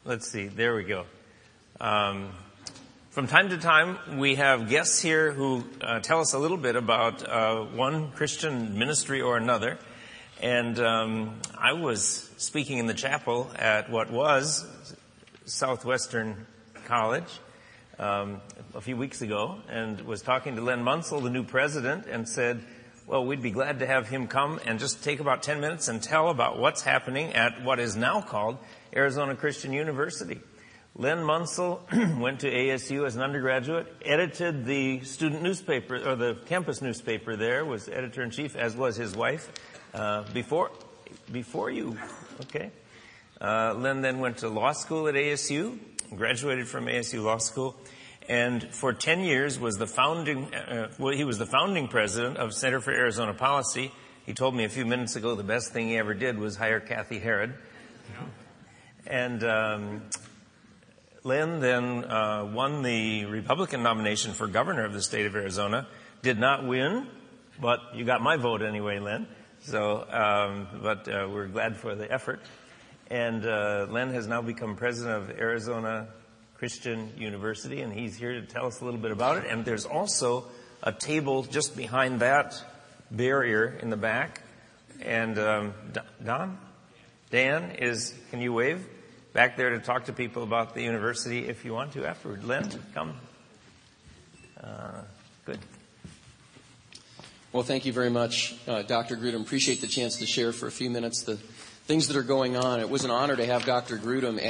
let's see. There we go. From time to time, we have guests here who tell us a little bit about one Christian ministry or another. And I was speaking in the chapel at what was Southwestern College a few weeks ago, and was talking to Len Munsell, the new president, and said, well, we'd be glad to have him come and just take about 10 minutes and tell about what's happening at what is now called Arizona Christian University. Len Munsell went to ASU as an undergraduate, edited the student newspaper, or the campus newspaper there, was editor-in-chief, as was his wife, before you. Okay. Len then went to law school at ASU, graduated from ASU Law School, and for 10 years was he was the founding president of Center for Arizona Policy. He told me a few minutes ago the best thing he ever did was hire Kathy Herod. And Len then won the Republican nomination for governor of the state of Arizona. Did not win, but you got my vote anyway, Len. So, but we're glad for the effort. And Len has now become president of Arizona Christian University, and he's here to tell us a little bit about it. And there's also a table just behind that barrier in the back. And Dan can you wave? Back there to talk to people about the university if you want to afterward. Len, come. Good. Well, thank you very much, Dr. Grudem. Appreciate the chance to share for a few minutes the things that are going on. It was an honor to have Dr. Grudem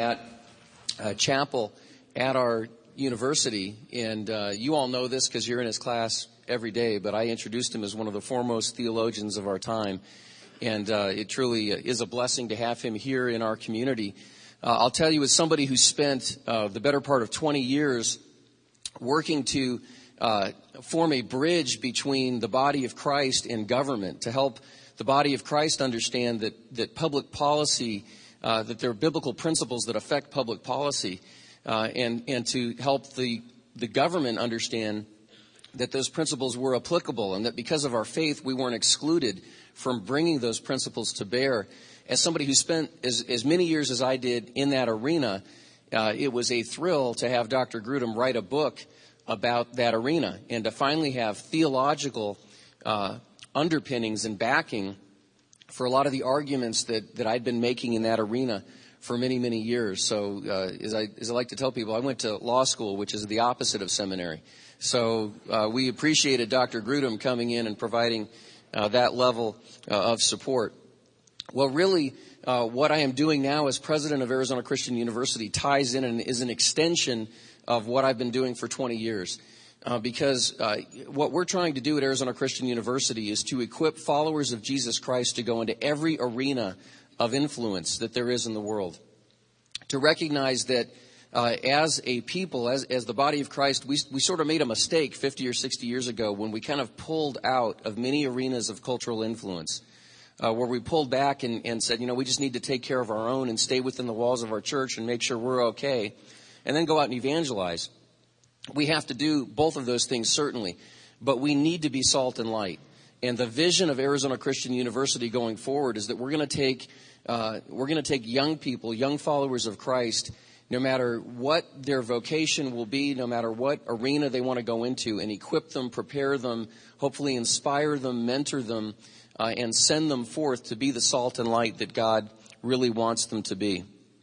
at chapel at our university. And you all know this because you're in his class every day, but I introduced him as one of the foremost theologians of our time. And it truly is a blessing to have him here in our community. I'll tell you, as somebody who spent the better part of 20 years working to form a bridge between the body of Christ and government, to help the body of Christ understand that public policy, that there are biblical principles that affect public policy, and to help the government understand that those principles were applicable and that because of our faith we weren't excluded from bringing those principles to bear. As somebody who spent as many years as I did in that arena, it was a thrill to have Dr. Grudem write a book about that arena and to finally have theological underpinnings and backing for a lot of the arguments that I'd been making in that arena for many, many years. So as I like to tell people, I went to law school, which is the opposite of seminary. So we appreciated Dr. Grudem coming in and providing that level of support. Well, really, what I am doing now as president of Arizona Christian University ties in and is an extension of what I've been doing for 20 years. Because what we're trying to do at Arizona Christian University is to equip followers of Jesus Christ to go into every arena of influence that there is in the world. To recognize that as a people, as the body of Christ, we sort of made a mistake 50 or 60 years ago when we kind of pulled out of many arenas of cultural influence. Where we pulled back and said, we just need to take care of our own and stay within the walls of our church and make sure we're okay, and then go out and evangelize. We have to do both of those things, certainly, but we need to be salt and light. And the vision of Arizona Christian University going forward is that we're going to take young people, young followers of Christ, no matter what their vocation will be, no matter what arena they want to go into, and equip them, prepare them, hopefully inspire them, mentor them, and send them forth to be the salt and light that God really wants them to be.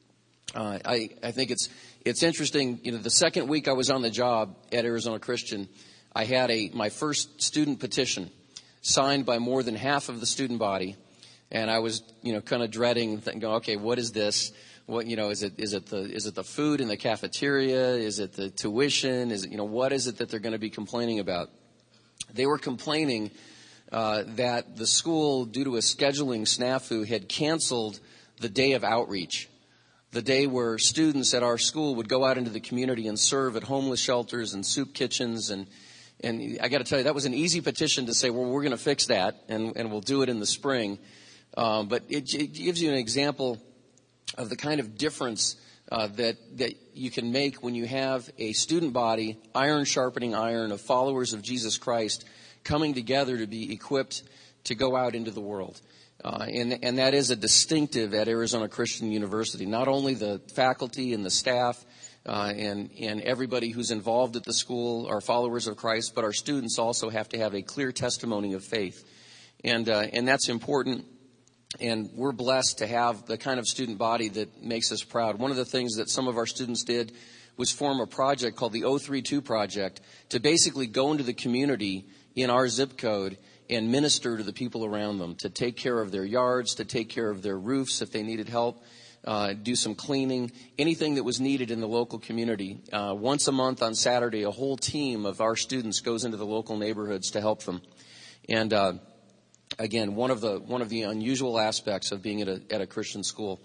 I think it's interesting. The second week I was on the job at Arizona Christian, I had my first student petition signed by more than half of the student body, and I was kind of dreading, thinking, okay, what is this? What is it the food in the cafeteria? Is it the tuition? Is it what is it that they're going to be complaining about? They were complaining that the school, due to a scheduling snafu, had canceled the day of outreach, the day where students at our school would go out into the community and serve at homeless shelters and soup kitchens. And I got to tell you, that was an easy petition to say, well, we're going to fix that, and we'll do it in the spring. But it gives you an example of the kind of difference that you can make when you have a student body, iron sharpening iron, of followers of Jesus Christ coming together to be equipped to go out into the world. And that is a distinctive at Arizona Christian University. Not only the faculty and the staff and everybody who's involved at the school are followers of Christ, but our students also have to have a clear testimony of faith. And that's important. And we're blessed to have the kind of student body that makes us proud. One of the things that some of our students did was form a project called the 032 Project to basically go into the community in our zip code and minister to the people around them, to take care of their yards, to take care of their roofs if they needed help, do some cleaning, anything that was needed in the local community. Once a month on Saturday, a whole team of our students goes into the local neighborhoods to help them. And again, one of the unusual aspects of being at a Christian school.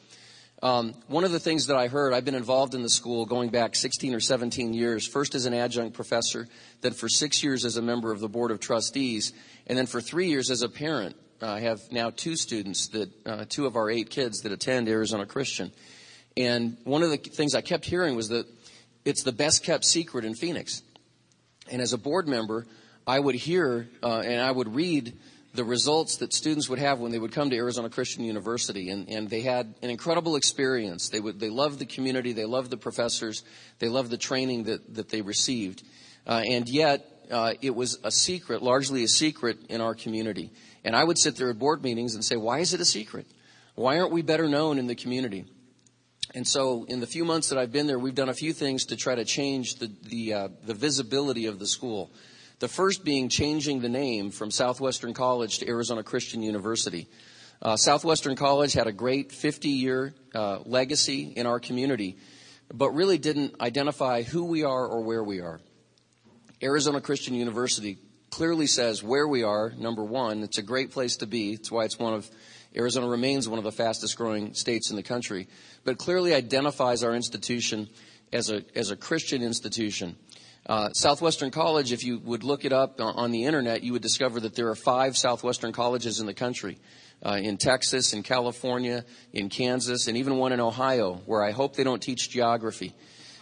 One of the things that I heard, I've been involved in the school going back 16 or 17 years, first as an adjunct professor, then for 6 years as a member of the Board of Trustees, and then for 3 years as a parent. I have now 2 students, two of our 8 kids that attend Arizona Christian. And one of the things I kept hearing was that it's the best kept secret in Phoenix. And as a board member, I would hear and I would read the results that students would have when they would come to Arizona Christian University. And they had an incredible experience. They loved the community. They loved the professors. They loved the training that they received. And yet, it was a secret, largely a secret in our community. And I would sit there at board meetings and say, why is it a secret? Why aren't we better known in the community? And so in the few months that I've been there, we've done a few things to try to change the visibility of the school. The first being changing the name from Southwestern College to Arizona Christian University. Southwestern College had a great 50-year legacy in our community, but really didn't identify who we are or where we are. Arizona Christian University clearly says where we are, number one. It's a great place to be. It's why Arizona remains one of the fastest growing states in the country, but clearly identifies our institution as a Christian institution. Southwestern College, if you would look it up on the internet, you would discover that there are 5 Southwestern colleges in the country, in Texas, in California, in Kansas, and even one in Ohio, where I hope they don't teach geography.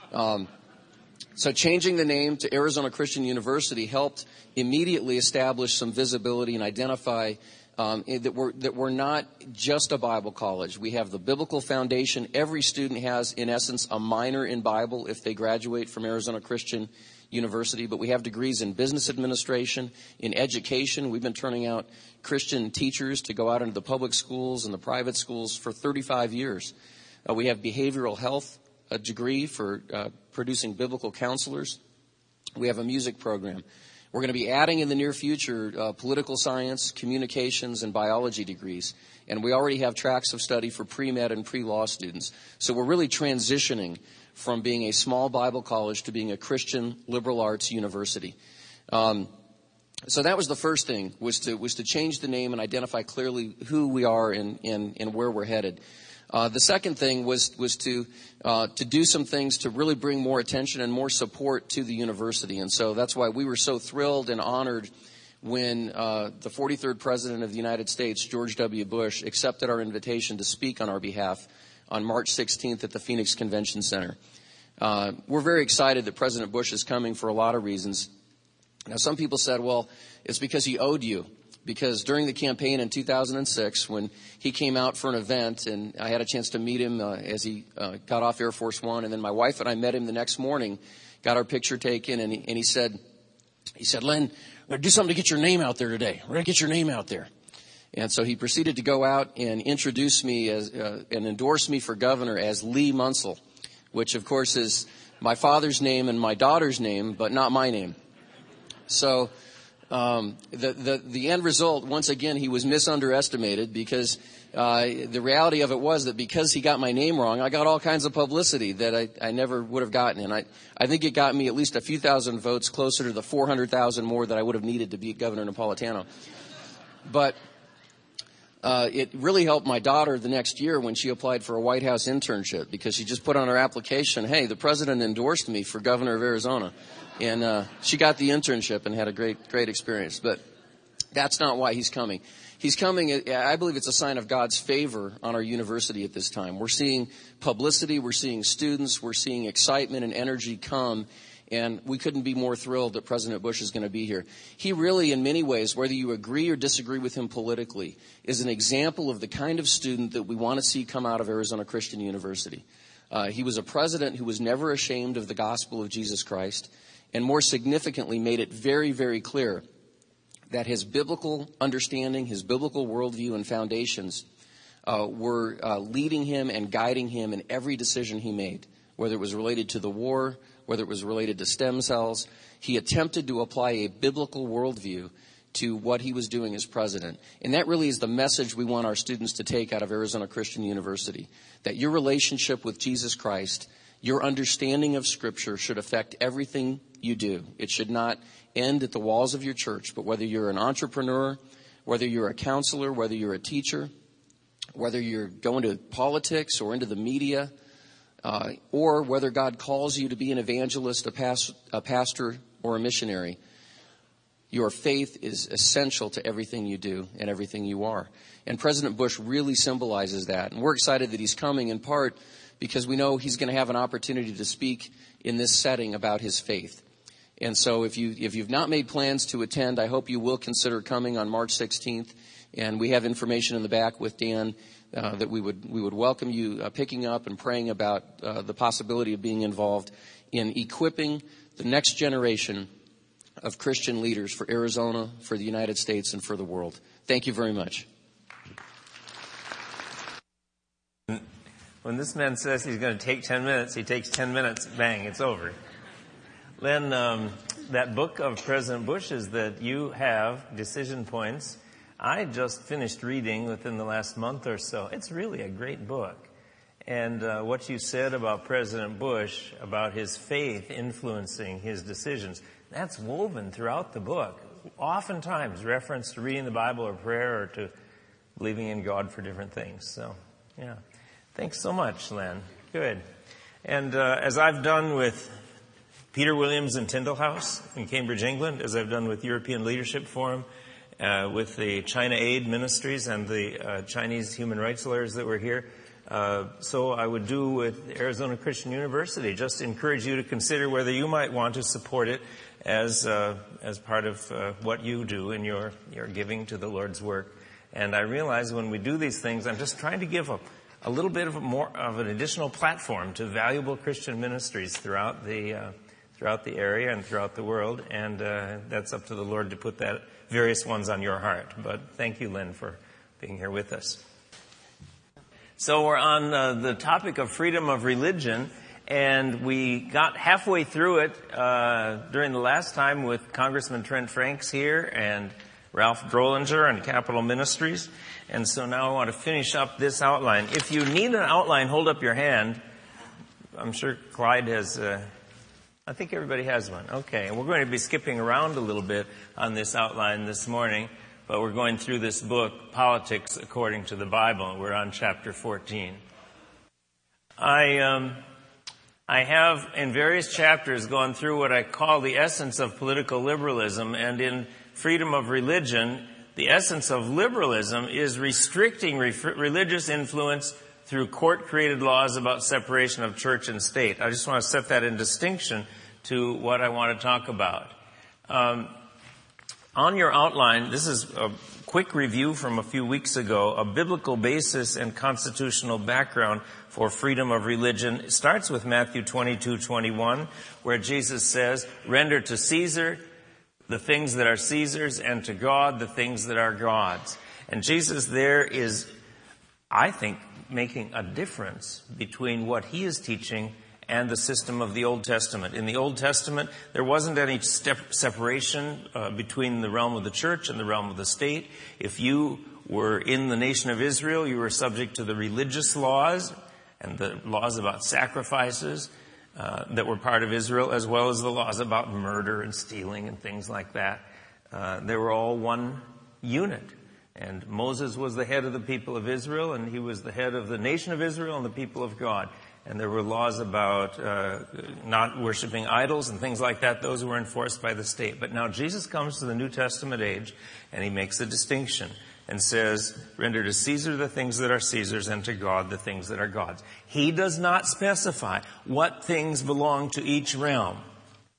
So changing the name to Arizona Christian University helped immediately establish some visibility and identify that we're not just a Bible college. We have the biblical foundation. Every student has, in essence, a minor in Bible if they graduate from Arizona Christian University. But we have degrees in business administration, in education. We've been turning out Christian teachers to go out into the public schools and the private schools for 35 years. We have behavioral health, a degree for producing biblical counselors. We have a music program. We're going to be adding in the near future political science, communications, and biology degrees. And we already have tracks of study for pre-med and pre-law students. So we're really transitioning from being a small Bible college to being a Christian liberal arts university. So that was the first thing, was to change the name and identify clearly who we are and where we're headed. The second thing was to do some things to really bring more attention and more support to the university. And so that's why we were so thrilled and honored when the 43rd President of the United States, George W. Bush, accepted our invitation to speak on our behalf on March 16th at the Phoenix Convention Center. We're very excited that President Bush is coming for a lot of reasons. Now, some people said, well, it's because he owed you. Because during the campaign in 2006, when he came out for an event, and I had a chance to meet him as he got off Air Force One, and then my wife and I met him the next morning, got our picture taken, and he said, Len, we're going to do something to get your name out there today. We're going to get your name out there. And so he proceeded to go out and introduce me and endorse me for governor as Lee Munsell, which, of course, is my father's name and my daughter's name, but not my name. So the end result, once again, he was misunderestimated because the reality of it was that because he got my name wrong, I got all kinds of publicity that I never would have gotten. And I think it got me at least a few thousand votes closer to the 400,000 more that I would have needed to beat Governor Napolitano. But it really helped my daughter the next year when she applied for a White House internship, because she just put on her application, hey, the president endorsed me for governor of Arizona. And she got the internship and had a great experience. But that's not why he's coming. He's coming, I believe it's a sign of God's favor on our university at this time. We're seeing publicity, we're seeing students, we're seeing excitement and energy come. And we couldn't be more thrilled that President Bush is going to be here. He really, in many ways, whether you agree or disagree with him politically, is an example of the kind of student that we want to see come out of Arizona Christian University. He was a president who was never ashamed of the gospel of Jesus Christ, and more significantly made it very, very clear that his biblical understanding, his biblical worldview and foundations were leading him and guiding him in every decision he made, whether it was related to the war, whether it was related to stem cells. He attempted to apply a biblical worldview to what he was doing as president. And that really is the message we want our students to take out of Arizona Christian University, that your relationship with Jesus Christ, your understanding of Scripture should affect everything you do. It should not end at the walls of your church, but whether you're an entrepreneur, whether you're a counselor, whether you're a teacher, whether you're going to politics or into the media, or whether God calls you to be an evangelist, a pastor, or a missionary, your faith is essential to everything you do and everything you are. And President Bush really symbolizes that. And we're excited that he's coming, in part because we know he's going to have an opportunity to speak in this setting about his faith. And so if you've not made plans to attend, I hope you will consider coming on March 16th. And we have information in the back with Dan that we would welcome you picking up and praying about the possibility of being involved in equipping the next generation of Christian leaders for Arizona, for the United States, and for the world. Thank you very much. When this man says he's going to take 10 minutes, he takes 10 minutes, bang, it's over. Len, that book of President Bush's that you have, Decision Points, I just finished reading within the last month or so. It's really a great book. And what you said about President Bush, about his faith influencing his decisions, that's woven throughout the book. Oftentimes reference to reading the Bible or prayer or to believing in God for different things. So, yeah. Thanks so much, Len. Good. And as I've done with Peter Williams and Tyndall House in Cambridge, England, as I've done with European Leadership Forum, with the China Aid Ministries and the Chinese human rights lawyers that were here, so I would do with Arizona Christian University. Just encourage you to consider whether you might want to support it as part of what you do in your giving to the Lord's work. And I realize when we do these things, I'm just trying to give a little bit of more of an additional platform to valuable Christian ministries throughout the area and throughout the world. And that's up to the Lord to put that various ones on your heart. But thank you, Lynn, for being here with us. So we're on the topic of freedom of religion, and we got halfway through it during the last time with Congressman Trent Franks here and Ralph Drollinger and Capital Ministries. And so now I want to finish up this outline. If you need an outline, hold up your hand. I'm sure Clyde has, I think everybody has one. Okay, and we're going to be skipping around a little bit on this outline this morning. But we're going through this book, Politics According to the Bible. We're on chapter 14. I have, in various chapters, gone through what I call the essence of political liberalism. And in freedom of religion, the essence of liberalism is restricting religious influence through court-created laws about separation of church and state. I just want to set that in distinction to what I want to talk about. On your outline, this is a quick review from a few weeks ago, a biblical basis and constitutional background for freedom of religion. It starts with Matthew 22:21, where Jesus says, "Render to Caesar the things that are Caesar's, and to God the things that are God's." And Jesus there is, I think, making a difference between what he is teaching and the system of the Old Testament. In the Old Testament, there wasn't any separation between the realm of the church and the realm of the state. If you were in the nation of Israel, you were subject to the religious laws and the laws about sacrifices that were part of Israel, as well as the laws about murder and stealing and things like that. They were all one unit. And Moses was the head of the people of Israel, and he was the head of the nation of Israel and the people of God. And there were laws about not worshiping idols and things like that. Those were enforced by the state. But now Jesus comes to the New Testament age, and he makes a distinction and says, "Render to Caesar the things that are Caesar's, and to God the things that are God's." He does not specify what things belong to each realm.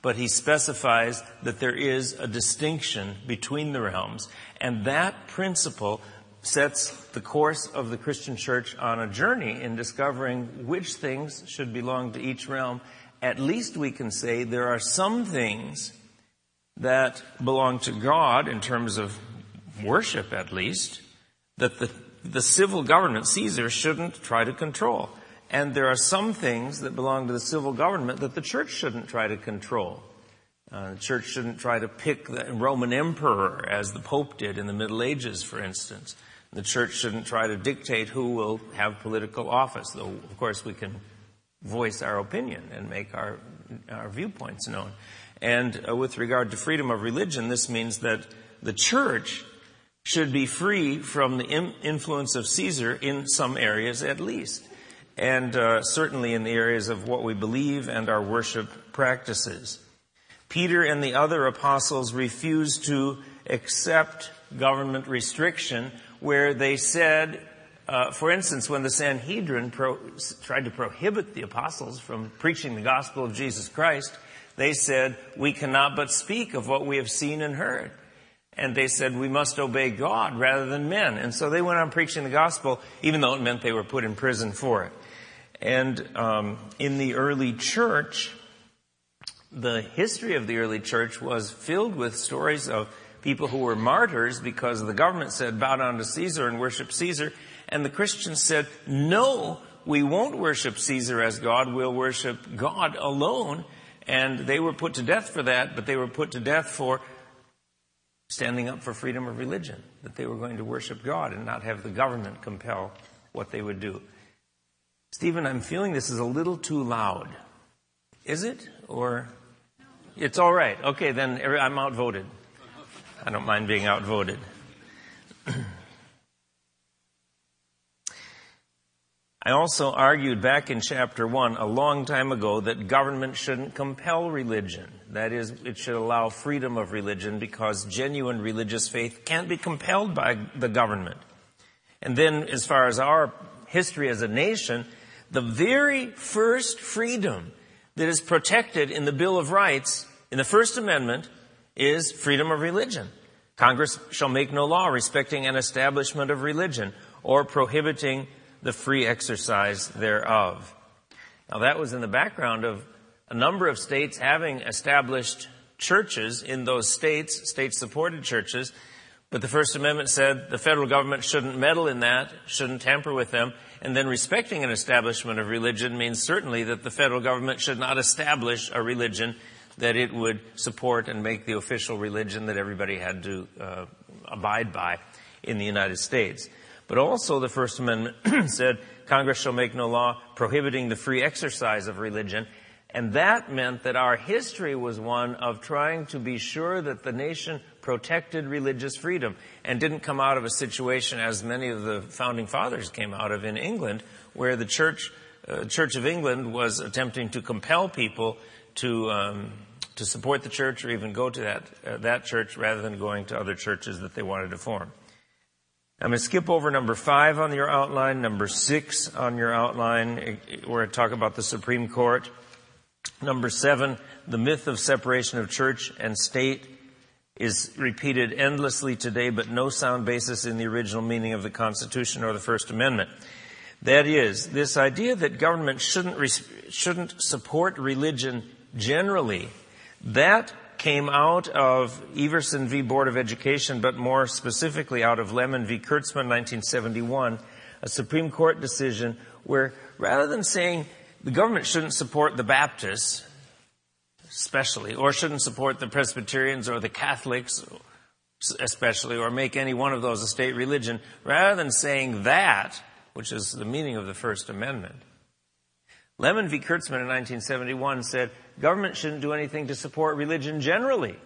but he specifies that there is a distinction between the realms. And that principle sets the course of the Christian church on a journey in discovering which things should belong to each realm. At least we can say there are some things that belong to God in terms of worship, at least, that the civil government, Caesar, shouldn't try to control. And there are some things that belong to the civil government that the church shouldn't try to control. The church shouldn't try to pick the Roman emperor, as the Pope did in the Middle Ages, for instance. The church shouldn't try to dictate who will have political office, though, of course, we can voice our opinion and make our viewpoints known. And with regard to freedom of religion, this means that the church should be free from the influence of Caesar in some areas at least, and certainly in the areas of what we believe and our worship practices. Peter and the other apostles refused to accept government restriction where they said, for instance, when the Sanhedrin tried to prohibit the apostles from preaching the gospel of Jesus Christ, they said, we cannot but speak of what we have seen and heard. And they said, we must obey God rather than men. And so they went on preaching the gospel, even though it meant they were put in prison for it. And in the early church, the history of the early church was filled with stories of people who were martyrs because the government said, bow down to Caesar and worship Caesar. And the Christians said, no, we won't worship Caesar as God, we'll worship God alone. And they were put to death for that, but they were put to death for standing up for freedom of religion, that they were going to worship God and not have the government compel what they would do. Stephen, I'm feeling this is a little too loud. Is it? Or it's all right. Okay, then I'm outvoted. I don't mind being outvoted. I also argued back in chapter 1 a long time ago that government shouldn't compel religion. That is, it should allow freedom of religion because genuine religious faith can't be compelled by the government. And then as far as our history as a nation, the very first freedom that is protected in the Bill of Rights, in the First Amendment, is freedom of religion. Congress shall make no law respecting an establishment of religion or prohibiting the free exercise thereof. Now that was in the background of a number of states having established churches in those states, state-supported churches, but the First Amendment said the federal government shouldn't meddle in that, shouldn't tamper with them, and then respecting an establishment of religion means certainly that the federal government should not establish a religion that it would support and make the official religion that everybody had to abide by in the United States. But also the First Amendment said Congress shall make no law prohibiting the free exercise of religion. And that meant that our history was one of trying to be sure that the nation protected religious freedom and didn't come out of a situation as many of the founding fathers came out of in England, where the Church of England was attempting to compel people to support the church or even go to that church rather than going to other churches that they wanted to form. I'm going to skip over number 5 on your outline, number 6 on your outline, where I talk about the Supreme Court. Number 7, the myth of separation of church and state is repeated endlessly today, but no sound basis in the original meaning of the Constitution or the First Amendment. That is, this idea that government shouldn't support religion generally, that came out of Everson v. Board of Education, but more specifically out of Lemon v. Kurtzman, 1971, a Supreme Court decision where rather than saying the government shouldn't support the Baptists, especially, or shouldn't support the Presbyterians or the Catholics, especially, or make any one of those a state religion, rather than saying that, which is the meaning of the First Amendment, Lemon v. Kurtzman in 1971 said government shouldn't do anything to support religion generally.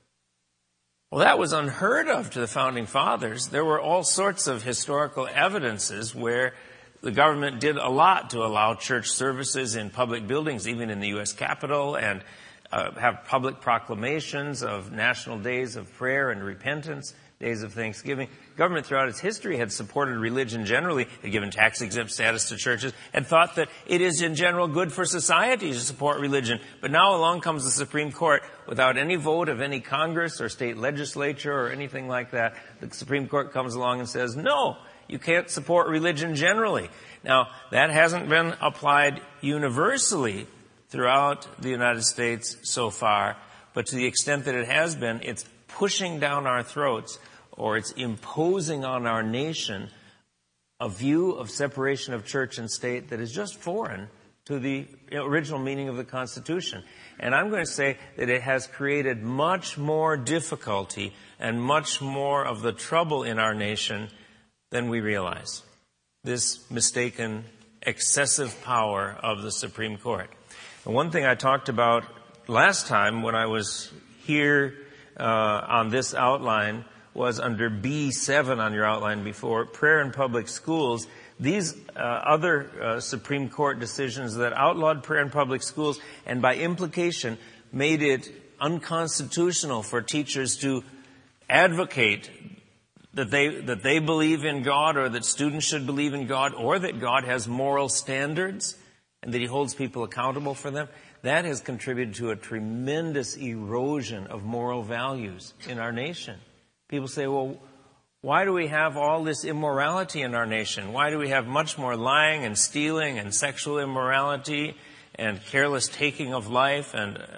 Well, that was unheard of to the Founding Fathers. There were all sorts of historical evidences where the government did a lot to allow church services in public buildings, even in the U.S. Capitol, and have public proclamations of national days of prayer and repentance. days of thanksgiving. Government throughout its history had supported religion generally, had given tax-exempt status to churches, and thought that it is in general good for society to support religion. But now along comes the Supreme Court without any vote of any Congress or state legislature or anything like that. The Supreme Court comes along and says, no, you can't support religion generally. Now, that hasn't been applied universally throughout the United States so far, but to the extent that it has been, it's pushing down our throats, or it's imposing on our nation a view of separation of church and state that is just foreign to the original meaning of the Constitution. And I'm going to say that it has created much more difficulty and much more of the trouble in our nation than we realize. This mistaken, excessive power of the Supreme Court. And one thing I talked about last time when I was here on this outline was under B7 on your outline before, prayer in public schools. These other Supreme Court decisions that outlawed prayer in public schools and by implication made it unconstitutional for teachers to advocate that they believe in God, or that students should believe in God, or that God has moral standards and that he holds people accountable for them. That has contributed to a tremendous erosion of moral values in our nation. People say, well, why do we have all this immorality in our nation? Why do we have much more lying and stealing and sexual immorality and careless taking of life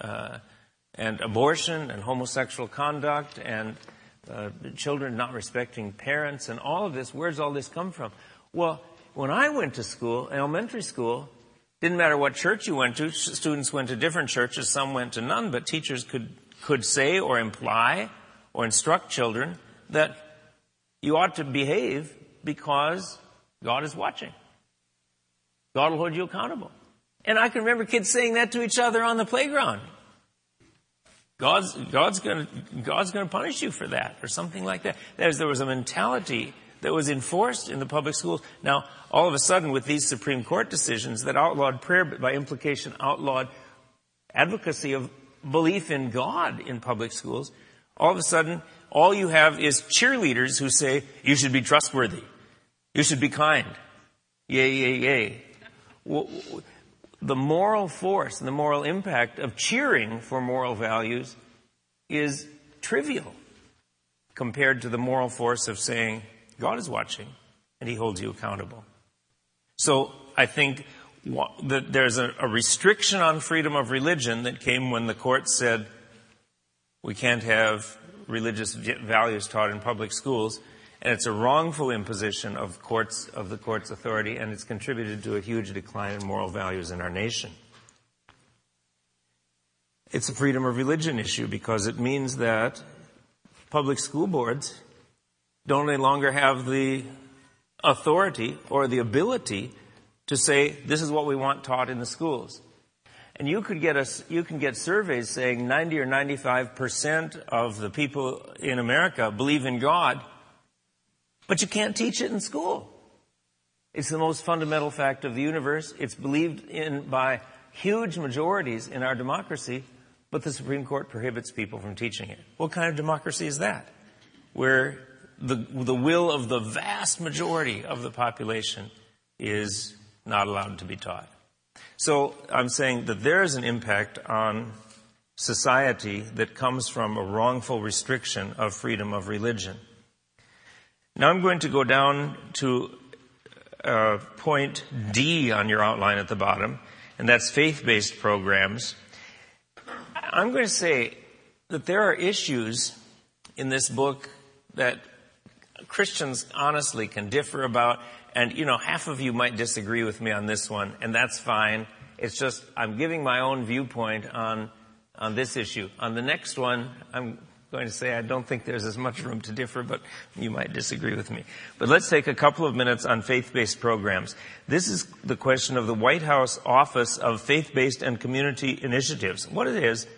and abortion and homosexual conduct and children not respecting parents and all of this? Where does all this come from? Well, when I went to school, elementary school, didn't matter what church you went to. Students went to different churches. Some went to none, but teachers could say or imply or instruct children that you ought to behave because God is watching. God will hold you accountable. And I can remember kids saying that to each other on the playground. God's going to punish you for that, or something like that. There was a mentality that was enforced in the public schools. Now, all of a sudden, with these Supreme Court decisions that outlawed prayer, but by implication outlawed advocacy of belief in God in public schools, all of a sudden, all you have is cheerleaders who say, you should be trustworthy. You should be kind. Yay, yay, yay. The moral force and the moral impact of cheering for moral values is trivial compared to the moral force of saying, God is watching and he holds you accountable. So I think that there's a restriction on freedom of religion that came when the court said we can't have religious values taught in public schools, and it's a wrongful imposition of the court's authority, and it's contributed to a huge decline in moral values in our nation. It's a freedom of religion issue because it means that public school boards don't any longer have the authority or the ability to say, this is what we want taught in the schools. And you can get surveys saying 90 or 95% of the people in America believe in God, but you can't teach it in school. It's the most fundamental fact of the universe. It's believed in by huge majorities in our democracy, but the Supreme Court prohibits people from teaching it. What kind of democracy is that? Where the will of the vast majority of the population is not allowed to be taught. So I'm saying that there is an impact on society that comes from a wrongful restriction of freedom of religion. Now I'm going to go down to point D on your outline at the bottom, and that's faith-based programs. I'm going to say that there are issues in this book that Christians honestly can differ about. And, half of you might disagree with me on this one, and that's fine. It's just I'm giving my own viewpoint on this issue. On the next one, I'm going to say I don't think there's as much room to differ, but you might disagree with me. But let's take a couple of minutes on faith-based programs. This is the question of the White House Office of Faith-Based and Community Initiatives. What it is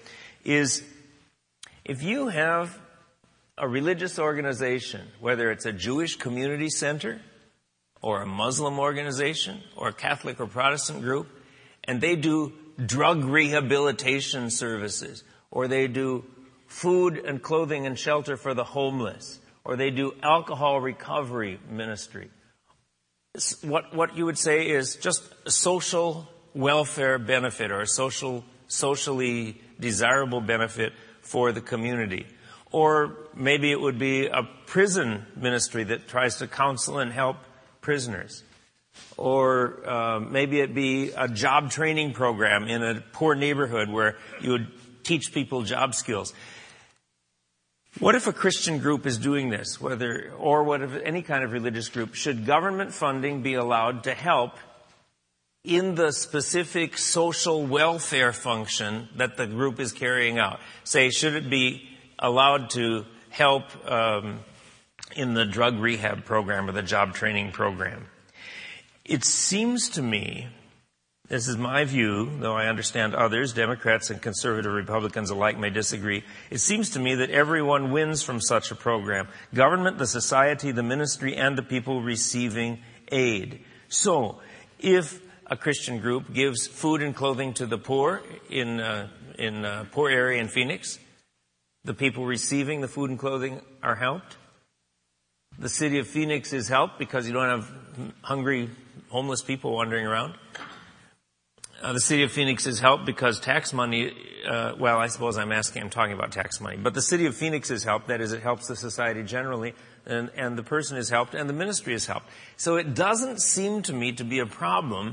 if you have a religious organization, whether it's a Jewish community center or a Muslim organization or a Catholic or Protestant group, and they do drug rehabilitation services, or they do food and clothing and shelter for the homeless, or they do alcohol recovery ministry. What you would say is just a social welfare benefit or a socially desirable benefit for the community. Or maybe it would be a prison ministry that tries to counsel and help prisoners. Or maybe it be a job training program in a poor neighborhood where you would teach people job skills. What if a Christian group is doing this, what if any kind of religious group? Should government funding be allowed to help in the specific social welfare function that the group is carrying out? Say, should it be allowed to help in the drug rehab program or the job training program? It seems to me, this is my view, though I understand others, Democrats and conservative Republicans alike may disagree. It seems to me that everyone wins from such a program. Government, the society, the ministry, and the people receiving aid. So, if a Christian group gives food and clothing to the poor in a poor area in Phoenix, the people receiving the food and clothing are helped. The city of Phoenix is helped because you don't have hungry, homeless people wandering around. The city of Phoenix is helped because tax money, I suppose I'm talking about tax money. But the city of Phoenix is helped, that is, it helps the society generally, and the person is helped, and the ministry is helped. So it doesn't seem to me to be a problem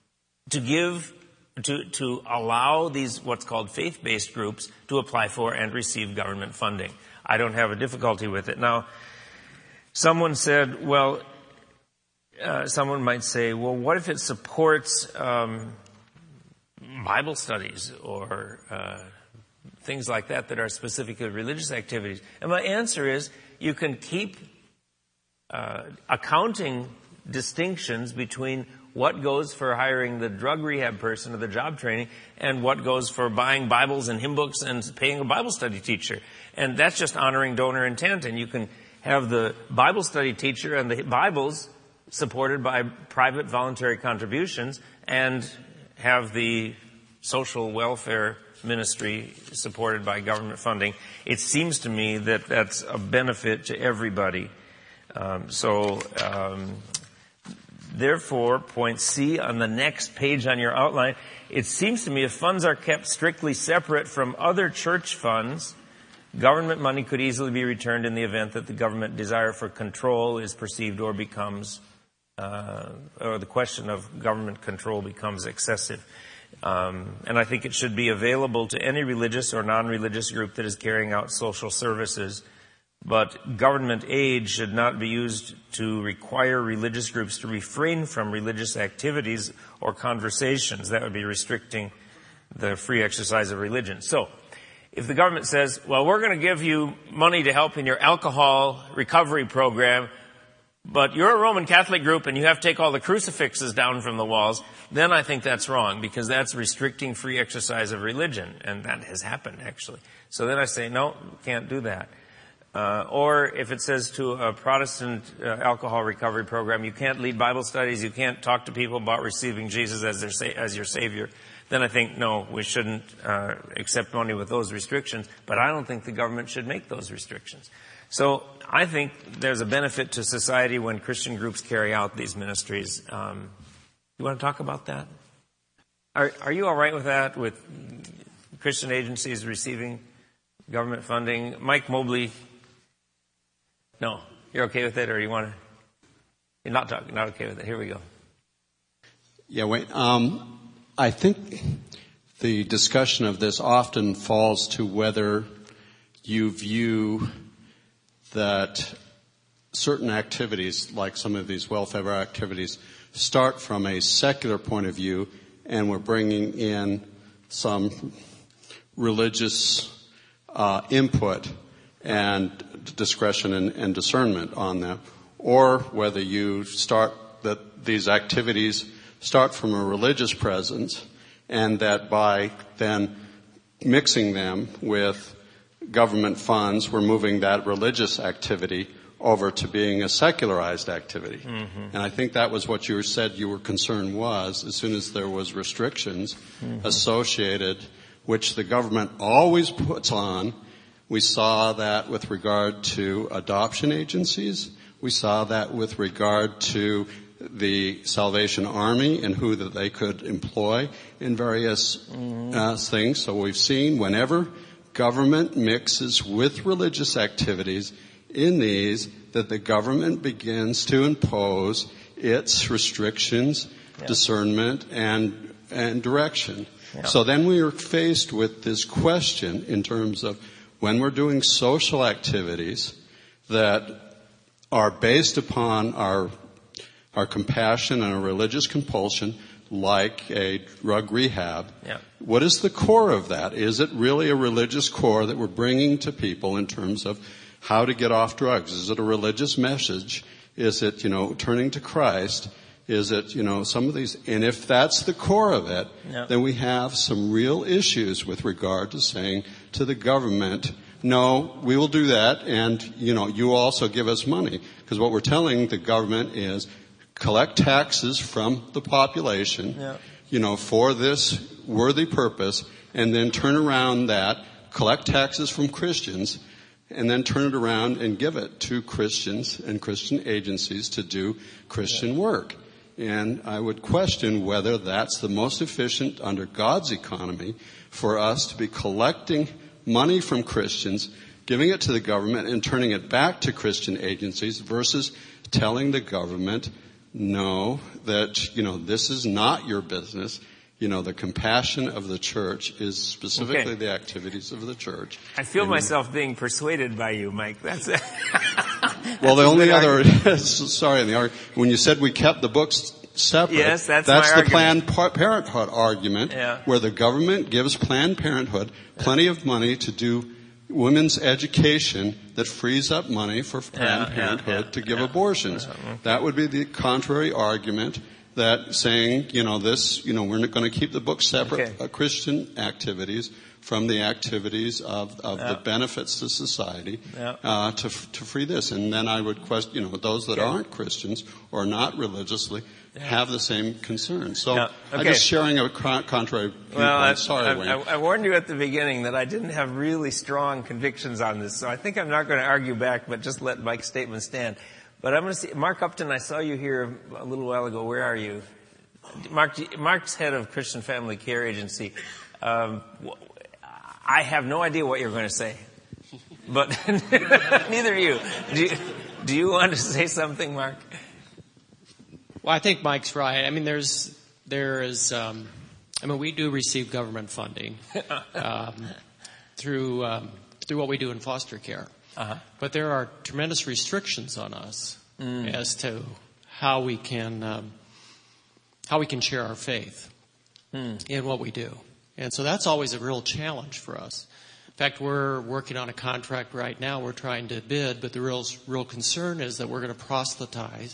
to allow these what's called faith-based groups to apply for and receive government funding. I don't have a difficulty with it. Now, someone might say, well, what if it supports Bible studies or things like that are specifically religious activities? And my answer is, you can keep accounting distinctions between what goes for hiring the drug rehab person or the job training and what goes for buying Bibles and hymn books and paying a Bible study teacher. And that's just honoring donor intent. And you can have the Bible study teacher and the Bibles supported by private voluntary contributions and have the social welfare ministry supported by government funding. It seems to me that that's a benefit to everybody. Therefore, point C on the next page on your outline, it seems to me if funds are kept strictly separate from other church funds, government money could easily be returned in the event that the government desire for control is perceived or becomes, or the question of government control becomes excessive. And I think it should be available to any religious or non-religious group that is carrying out social services. But government aid should not be used to require religious groups to refrain from religious activities or conversations. That would be restricting the free exercise of religion. So, if the government says, well, we're going to give you money to help in your alcohol recovery program, but you're a Roman Catholic group and you have to take all the crucifixes down from the walls, then I think that's wrong, because that's restricting free exercise of religion. And that has happened, actually. So then I say, no, can't do that. Or if it says to a Protestant alcohol recovery program, you can't lead Bible studies, you can't talk to people about receiving Jesus as your Savior, then I think, no, we shouldn't accept money with those restrictions. But I don't think the government should make those restrictions. So I think there's a benefit to society when Christian groups carry out these ministries. You want to talk about that? Are you all right with that, with Christian agencies receiving government funding? Mike Mobley. No, you're okay with it, or you want to? You're not okay with it. Here we go. Yeah, wait. I think the discussion of this often falls to whether you view that certain activities, like some of these welfare activities, start from a secular point of view, and we're bringing in some religious input and discretion and discernment on them, or whether you start that these activities start from a religious presence, and that by then mixing them with government funds, we're moving that religious activity over to being a secularized activity. Mm-hmm. And I think that was what you said your concern was, as soon as there was restrictions associated, which the government always puts on We saw that with regard to adoption agencies. We saw that with regard to the Salvation Army and who that they could employ in various things. So we've seen whenever government mixes with religious activities in these, that the government begins to impose its restrictions, discernment, and direction. Yeah. So then we are faced with this question in terms of when we're doing social activities that are based upon our compassion and a religious compulsion, like a drug rehab. Yeah. What is the core of that? Is it really a religious core that we're bringing to people in terms of how to get off drugs? Is it a religious message? Is it, turning to Christ? Is it, some of these? And if that's the core of it, then we have some real issues with regard to saying to the government, no, we will do that, and, you also give us money. Because what we're telling the government is, collect taxes from the population, for this worthy purpose, and then turn around that, collect taxes from Christians, and then turn it around and give it to Christians and Christian agencies to do Christian work. And I would question whether that's the most efficient under God's economy for us to be collecting money from Christians, giving it to the government, and turning it back to Christian agencies versus telling the government, no, that, this is not your business. The compassion of the church is specifically the activities of the church. I feel myself being persuaded by you, Mike. That's well, the only other, when you said we kept the books separate, that's the Planned Parenthood argument, where the government gives Planned Parenthood plenty of money to do women's education that frees up money for Planned Parenthood to give abortions. That would be the contrary argument, that saying, we're not going to keep the books separate, Christian activities from the activities of the benefits to society, to free this. And then I would question, those that aren't Christians or not religiously have the same concerns. So I'm just sharing a contrary viewpoint. Well, Sorry, Wayne. I warned you at the beginning that I didn't have really strong convictions on this, so I think I'm not going to argue back, but just let Mike's statement stand. But I'm going to see, Mark Upton, I saw you here a little while ago. Where are you? Mark's head of Christian Family Care Agency. I have no idea what you're going to say, but neither do you. Do you want to say something, Mark? Well, I think Mike's right. I mean, we do receive government funding through what we do in foster care. But there are tremendous restrictions on us as to how we can share our faith in what we do. And so that's always a real challenge for us. In fact, we're working on a contract right now. We're trying to bid, but the real concern is that we're going to proselytize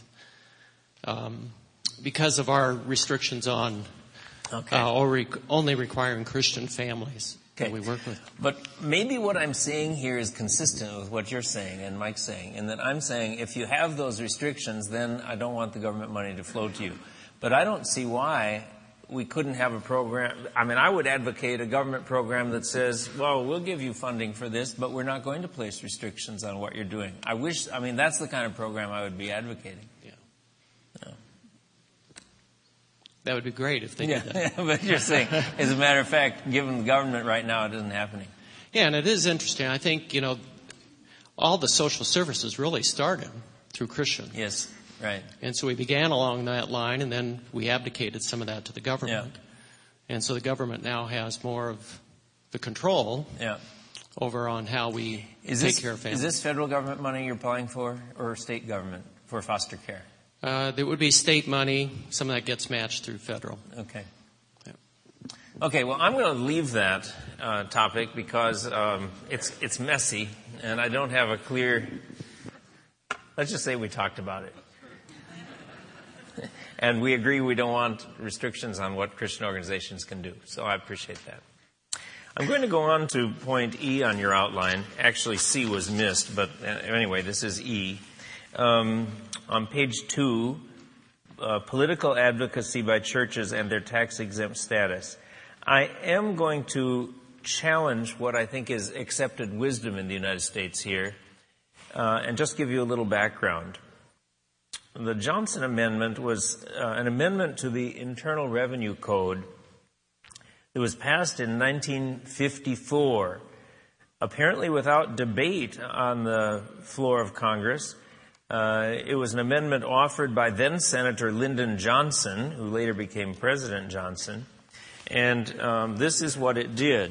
because of our restrictions on only requiring Christian families that we work with. But maybe what I'm saying here is consistent with what you're saying and Mike's saying, and that I'm saying if you have those restrictions, then I don't want the government money to flow to you. But I don't see why we couldn't have a program. I mean, I would advocate a government program that says, well, we'll give you funding for this, but we're not going to place restrictions on what you're doing. That's the kind of program I would be advocating. That would be great if they did that. But you're saying, as a matter of fact, given the government right now, it isn't happening. Yeah, and it is interesting. I think, all the social services really started through Christian. Yes, right. And so we began along that line, and then we abdicated some of that to the government. Yeah. And so the government now has more of the control over on how we take care of families. Is this federal government money you're applying for, or state government for foster care? There would be state money. Some of that gets matched through federal. Okay. Yeah. Okay, well, I'm going to leave that topic because it's messy, and I don't have a clear... Let's just say we talked about it. And we agree we don't want restrictions on what Christian organizations can do. So I appreciate that. I'm going to go on to point E on your outline. Actually, C was missed, but anyway, this is E. On page 2, political advocacy by churches and their tax-exempt status. I am going to challenge what I think is accepted wisdom in the United States here, and just give you a little background. The Johnson Amendment was an amendment to the Internal Revenue Code that was passed in 1954, apparently without debate on the floor of Congress. It was an amendment offered by then Senator Lyndon Johnson, who later became President Johnson. And this is what it did.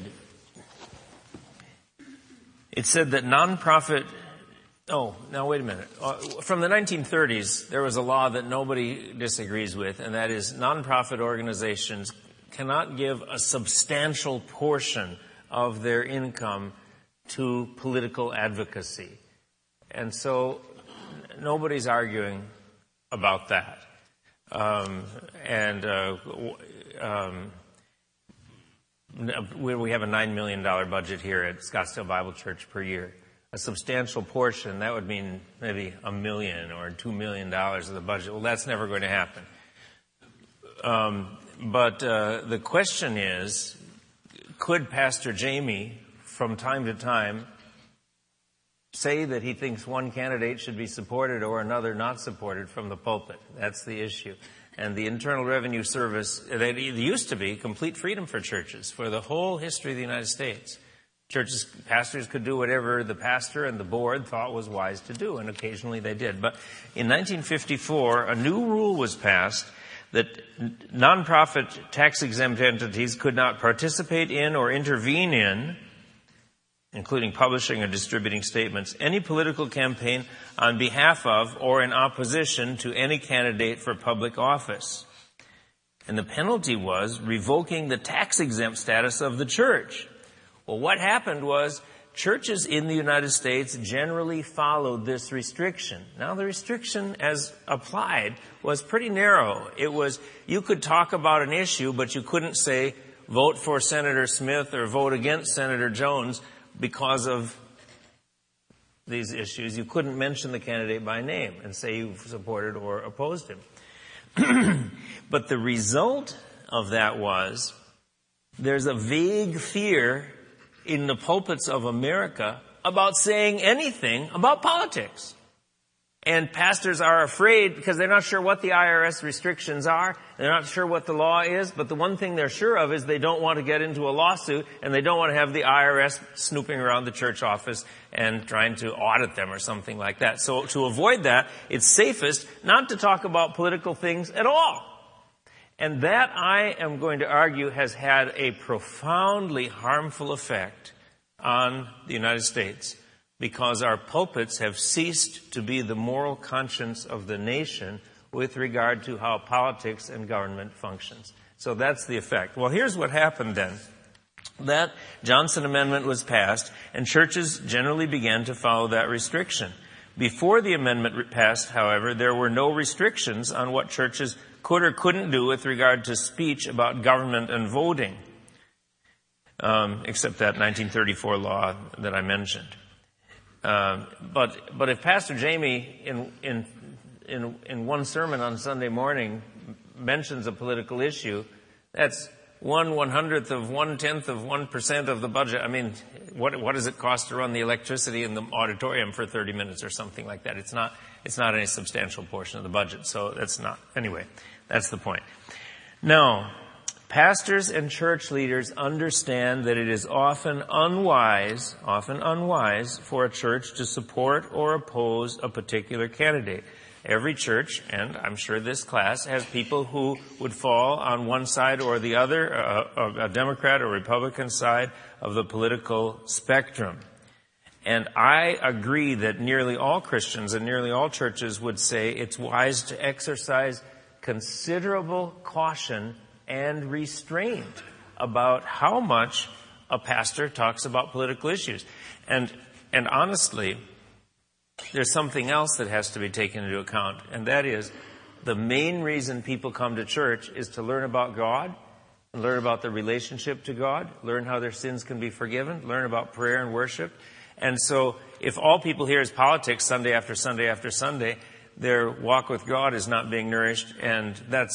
It said that nonprofit... Oh, now wait a minute. From the 1930s, there was a law that nobody disagrees with, and that is nonprofit organizations cannot give a substantial portion of their income to political advocacy. And so nobody's arguing about that. We have a $9 million budget here at Scottsdale Bible Church per year. A substantial portion, that would mean maybe $1 million or $2 million of the budget. Well, that's never going to happen. But the question is, could Pastor Jamie, from time to time, say that he thinks one candidate should be supported or another not supported from the pulpit? That's the issue. And the Internal Revenue Service, it used to be complete freedom for churches for the whole history of the United States. Pastors could do whatever the pastor and the board thought was wise to do, and occasionally they did. But in 1954, a new rule was passed that nonprofit tax-exempt entities could not participate in or intervene in, including publishing or distributing statements, any political campaign on behalf of or in opposition to any candidate for public office. And the penalty was revoking the tax-exempt status of the church. Well, what happened was churches in the United States generally followed this restriction. Now, the restriction as applied was pretty narrow. It was, you could talk about an issue, but you couldn't say, vote for Senator Smith or vote against Senator Jones because of these issues. You couldn't mention the candidate by name and say you supported or opposed him. But the result of that was there's a vague fear in the pulpits of America about saying anything about politics. And pastors are afraid because they're not sure what the IRS restrictions are. They're not sure what the law is. But the one thing they're sure of is they don't want to get into a lawsuit, and they don't want to have the IRS snooping around the church office and trying to audit them or something like that. So to avoid that, it's safest not to talk about political things at all. And that, I am going to argue, has had a profoundly harmful effect on the United States, because our pulpits have ceased to be the moral conscience of the nation with regard to how politics and government functions. So that's the effect. Well, here's what happened then. That Johnson Amendment was passed, and churches generally began to follow that restriction. Before the amendment passed, however, there were no restrictions on what churches could or couldn't do with regard to speech about government and voting, except that 1934 law that I mentioned. But if Pastor Jamie in one sermon on Sunday morning mentions a political issue, that's 1/100th of 1/10 of 1% of the budget. I mean, what does it cost to run the electricity in the auditorium for 30 minutes or something like that? It's not any substantial portion of the budget. So that's not, anyway, that's the point. Now, pastors and church leaders understand that it is often unwise for a church to support or oppose a particular candidate. Every church, and I'm sure this class, has people who would fall on one side or the other, a Democrat or Republican side of the political spectrum. And I agree that nearly all Christians and nearly all churches would say it's wise to exercise considerable caution and restraint about how much a pastor talks about political issues. And honestly, there's something else that has to be taken into account, and that is the main reason people come to church is to learn about God, and learn about their relationship to God, learn how their sins can be forgiven, learn about prayer and worship. And so if all people hear is politics Sunday after Sunday after Sunday, their walk with God is not being nourished, and that's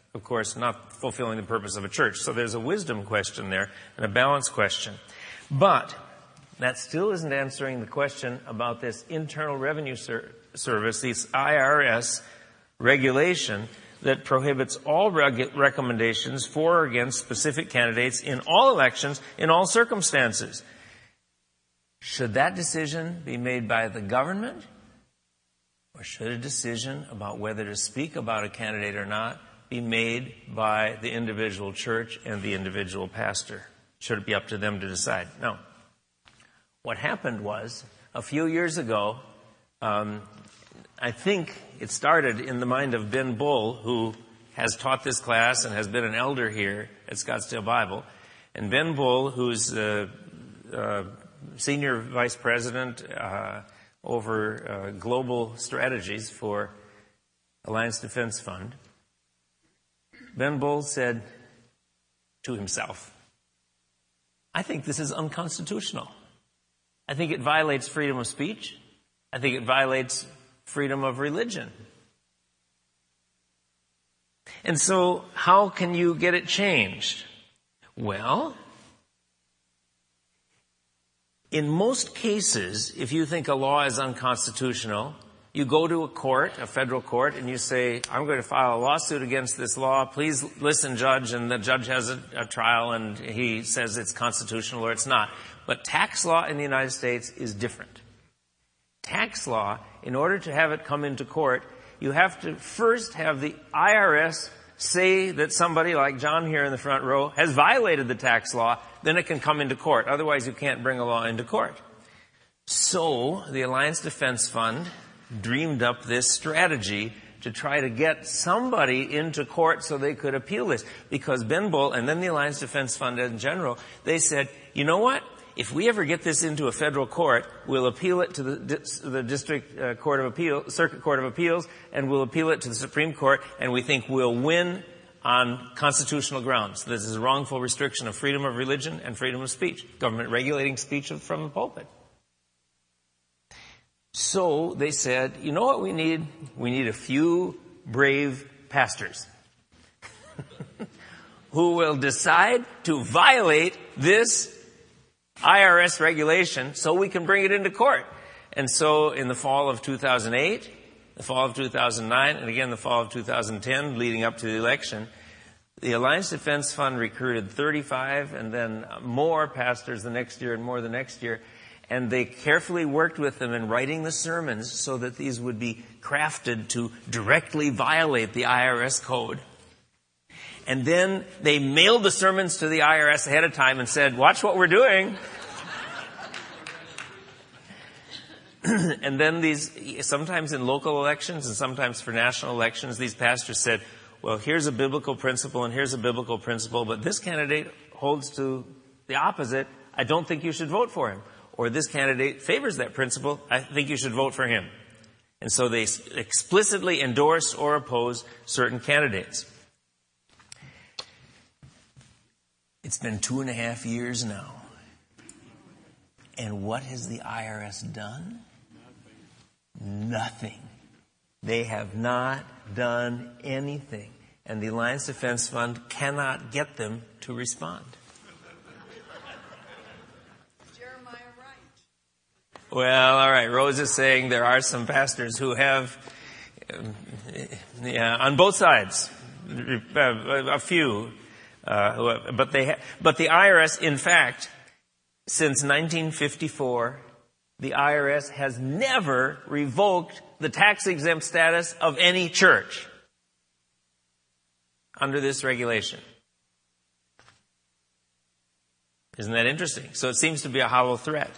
of course, not fulfilling the purpose of a church. So there's a wisdom question there and a balance question. But that still isn't answering the question about this Internal Revenue Service, this IRS regulation that prohibits all recommendations for or against specific candidates in all elections, in all circumstances. Should that decision be made by the government? Or should a decision about whether to speak about a candidate or not be made by the individual church and the individual pastor? Should it be up to them to decide? No. What happened was, a few years ago, I think it started in the mind of Ben Bull, who has taught this class and has been an elder here at Scottsdale Bible. And Ben Bull, who's senior vice president over global strategies for Alliance Defense Fund, Ben Bull said to himself, I think this is unconstitutional. I think it violates freedom of speech. I think it violates freedom of religion. And so, how can you get it changed? Well, in most cases, if you think a law is unconstitutional, you go to a court, a federal court, and you say, I'm going to file a lawsuit against this law. Please listen, judge. And the judge has a trial, and he says it's constitutional or it's not. But tax law in the United States is different. Tax law, in order to have it come into court, you have to first have the IRS say that somebody like John here in the front row has violated the tax law, then it can come into court. Otherwise, you can't bring a law into court. So, the Alliance Defense Fund dreamed up this strategy to try to get somebody into court so they could appeal this. Because Ben Bull and then the Alliance Defense Fund in general, they said, you know what? If we ever get this into a federal court, we'll appeal it to the District Court of Appeals, Circuit Court of Appeals, and we'll appeal it to the Supreme Court, and we think we'll win on constitutional grounds. This is a wrongful restriction of freedom of religion and freedom of speech. Government regulating speech from the pulpit. So they said, you know what we need? We need a few brave pastors who will decide to violate this IRS regulation so we can bring it into court. And so in the fall of 2008, the fall of 2009, and again the fall of 2010, leading up to the election, the Alliance Defense Fund recruited 35 and then more pastors the next year and more the next year. And they carefully worked with them in writing the sermons so that these would be crafted to directly violate the IRS code. And then they mailed the sermons to the IRS ahead of time and said, watch what we're doing. And then sometimes in local elections and sometimes for national elections, these pastors said, well, here's a biblical principle and here's a biblical principle, but this candidate holds to the opposite. I don't think you should vote for him. Or this candidate favors that principle. I think you should vote for him. And so they explicitly endorse or oppose certain candidates. It's been 2.5 years now. And what has the IRS done? Nothing. They have not done anything. And the Alliance Defense Fund cannot get them to respond. Well, all right. Rose is saying there are some pastors who have, on both sides, a few, but the IRS, in fact, since 1954, the IRS has never revoked the tax-exempt status of any church under this regulation. Isn't that interesting? So it seems to be a hollow threat.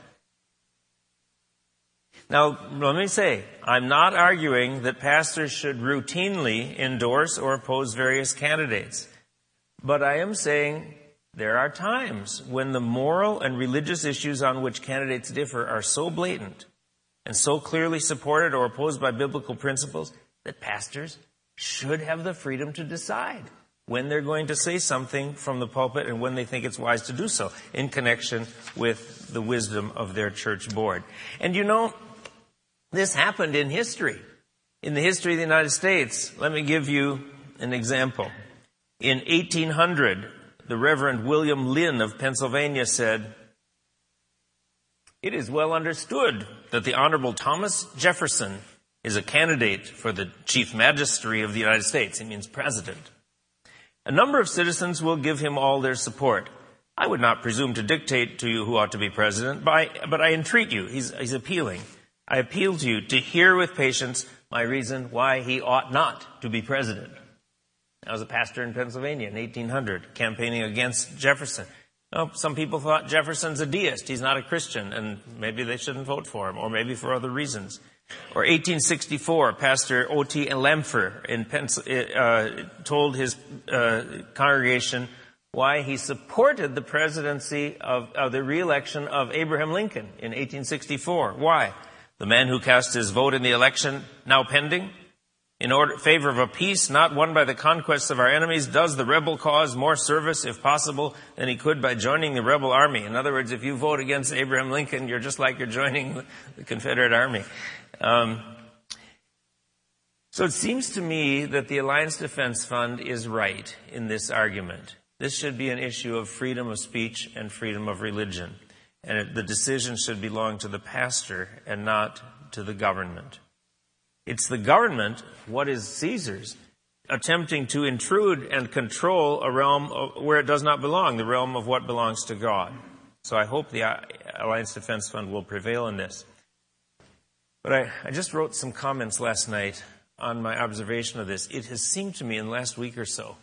Now, let me say, I'm not arguing that pastors should routinely endorse or oppose various candidates. But I am saying there are times when the moral and religious issues on which candidates differ are so blatant and so clearly supported or opposed by biblical principles that pastors should have the freedom to decide when they're going to say something from the pulpit and when they think it's wise to do so in connection with the wisdom of their church board. And you know, this happened in history. In the history of the United States, let me give you an example. In 1800, the Reverend William Lynn of Pennsylvania said, "It is well understood that the Honorable Thomas Jefferson is a candidate for the Chief Magistracy of the United States." He means president. "A number of citizens will give him all their support. I would not presume to dictate to you who ought to be president, but I entreat you," he's appealing, "I appeal to you to hear with patience my reason why he ought not to be president." I was a pastor in Pennsylvania in 1800, campaigning against Jefferson. Well, some people thought Jefferson's a deist. He's not a Christian, and maybe they shouldn't vote for him, or maybe for other reasons. Or 1864, Pastor O.T. Lemfer told his congregation why he supported the presidency of the re-election of Abraham Lincoln in 1864. Why? "The man who cast his vote in the election now pending, in favor of a peace not won by the conquests of our enemies, does the rebel cause more service, if possible, than he could by joining the rebel army." In other words, if you vote against Abraham Lincoln, you're just like you're joining the Confederate Army. So it seems to me that the Alliance Defense Fund is right in this argument. This should be an issue of freedom of speech and freedom of religion. And the decision should belong to the pastor and not to the government. It's the government, what is Caesar's, attempting to intrude and control a realm where it does not belong, the realm of what belongs to God. So I hope the Alliance Defense Fund will prevail in this. But I just wrote some comments last night on my observation of this. It has seemed to me in the last week or so,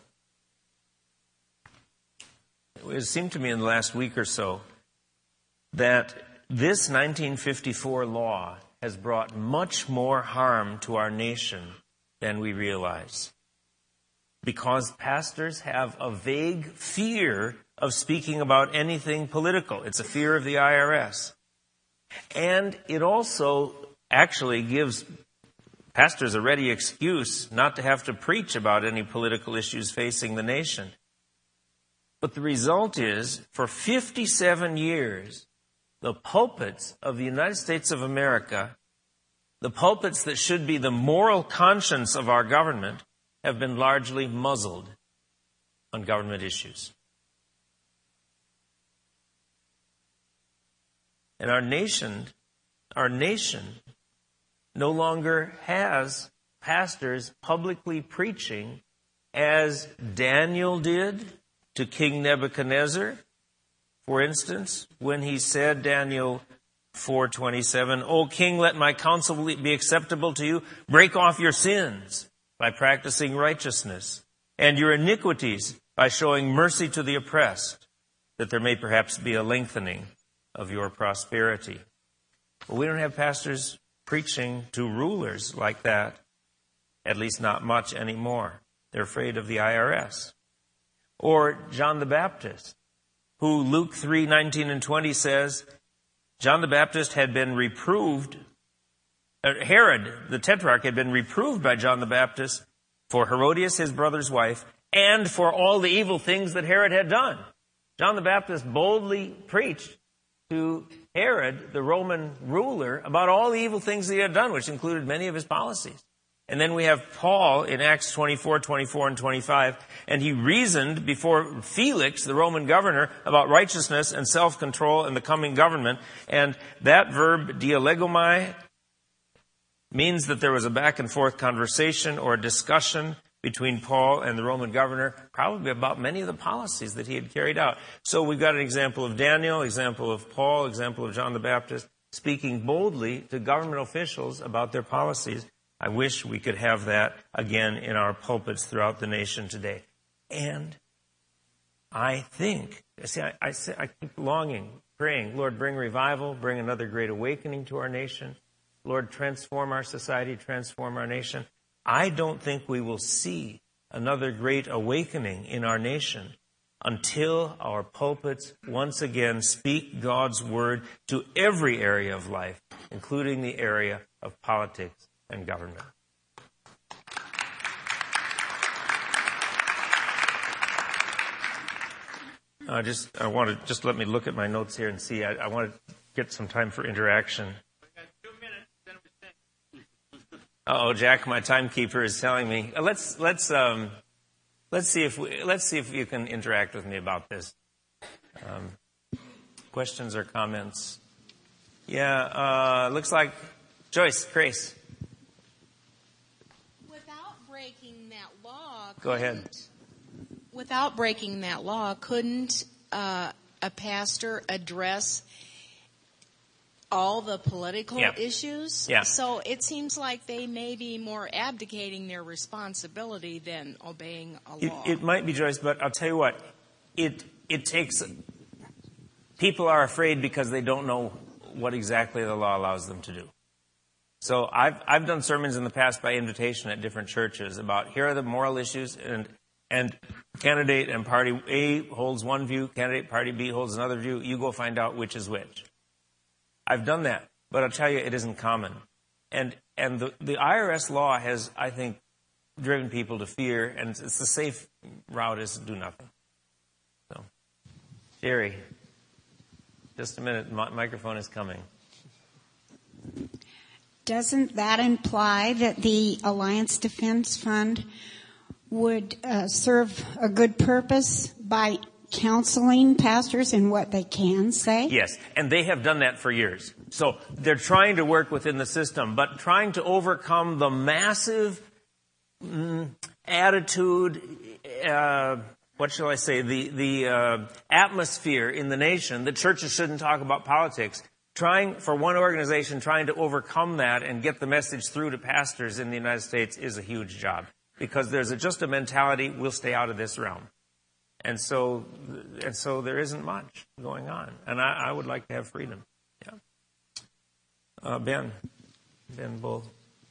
that this 1954 law has brought much more harm to our nation than we realize. Because pastors have a vague fear of speaking about anything political. It's a fear of the IRS. And it also actually gives pastors a ready excuse not to have to preach about any political issues facing the nation. But the result is, for 57 years, the pulpits of the United States of America, the pulpits that should be the moral conscience of our government, have been largely muzzled on government issues. And our nation no longer has pastors publicly preaching as Daniel did to King Nebuchadnezzar. For instance, when he said, Daniel 4:27, "O king, let my counsel be acceptable to you. Break off your sins by practicing righteousness, and your iniquities by showing mercy to the oppressed, that there may perhaps be a lengthening of your prosperity." Well, we don't have pastors preaching to rulers like that, at least not much anymore. They're afraid of the IRS. Or John the Baptist, who Luke 3:19 and 20 says, John the Baptist had been reproved, Herod, the Tetrarch, had been reproved by John the Baptist for Herodias, his brother's wife, and for all the evil things that Herod had done. John the Baptist boldly preached to Herod, the Roman ruler, about all the evil things that he had done, which included many of his policies. And then we have Paul in Acts 24 and 25, and he reasoned before Felix, the Roman governor, about righteousness and self-control and the coming government. And that verb, dialegomai, means that there was a back and forth conversation or a discussion between Paul and the Roman governor, probably about many of the policies that he had carried out. So we've got an example of Daniel, example of Paul, example of John the Baptist, speaking boldly to government officials about their policies. I wish we could have that again in our pulpits throughout the nation today. And I think, I keep longing, praying, Lord, bring revival, bring another great awakening to our nation. Lord, transform our society, transform our nation. I don't think we will see another great awakening in our nation until our pulpits once again speak God's word to every area of life, including the area of politics and government. Just let me look at my notes here and see. I want to get some time for interaction. Uh-oh, Jack, my timekeeper is telling me. Let's let's see if you can interact with me about this. Questions or comments? Yeah, looks like Joyce, Grace. Without breaking that law, Go ahead. Without breaking that law, couldn't a pastor address all the political issues? Yeah. So it seems like they may be more abdicating their responsibility than obeying a law. It might be, Joyce, but I'll tell you what. It takes... People are afraid because they don't know what exactly the law allows them to do. So I've done sermons in the past by invitation at different churches about here are the moral issues, and candidate and party A holds one view, candidate party B holds another view. You go find out which is which. I've done that, but I'll tell you it isn't common. And the IRS law has, I think, driven people to fear, and it's the safe route is to do nothing. So, Jerry, just a minute, microphone is coming. Doesn't that imply that the Alliance Defense Fund would serve a good purpose by counseling pastors in what they can say? Yes, and they have done that for years. So they're trying to work within the system, but trying to overcome the massive attitude, what shall I say, the atmosphere in the nation that churches shouldn't talk about politics. Trying to overcome that and get the message through to pastors in the United States is a huge job, because there's just a mentality, we'll stay out of this realm. And so there isn't much going on. And I would like to have freedom. Yeah. Ben Bull.